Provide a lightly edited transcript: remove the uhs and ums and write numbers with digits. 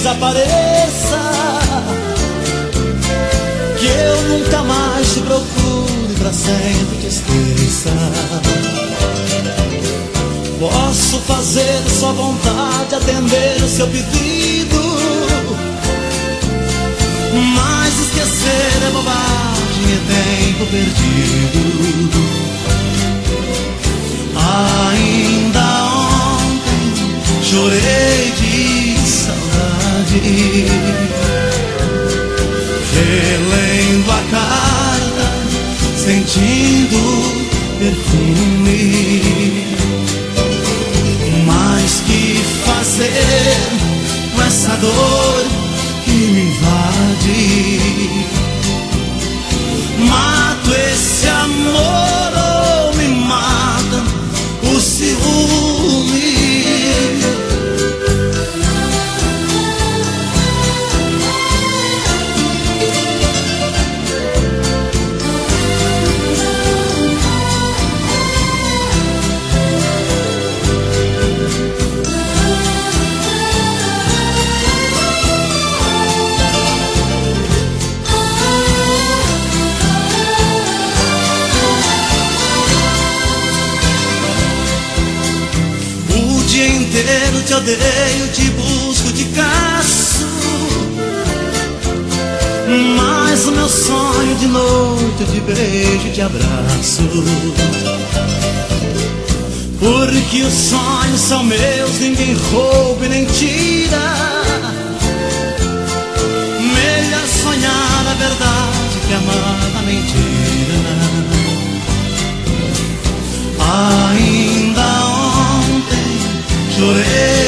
desapareça, que eu nunca mais te procure, pra sempre te esqueça. Posso fazer sua vontade, atender o seu pedido, mas esquecer é bobagem, é tempo perdido. Ainda ontem chorei de saudade, relendo a carta, sentindo perfume. Mas que fazer com essa dor que me invade? Mato esse amor ou me mata o ciúme? Eu te odeio, te busco, te caço, mas o meu sonho de noite eu te beijo e te abraço. Porque os sonhos são meus, ninguém rouba e nem tira. Melhor sonhar a verdade que amar a mentira. Ainda ontem chorei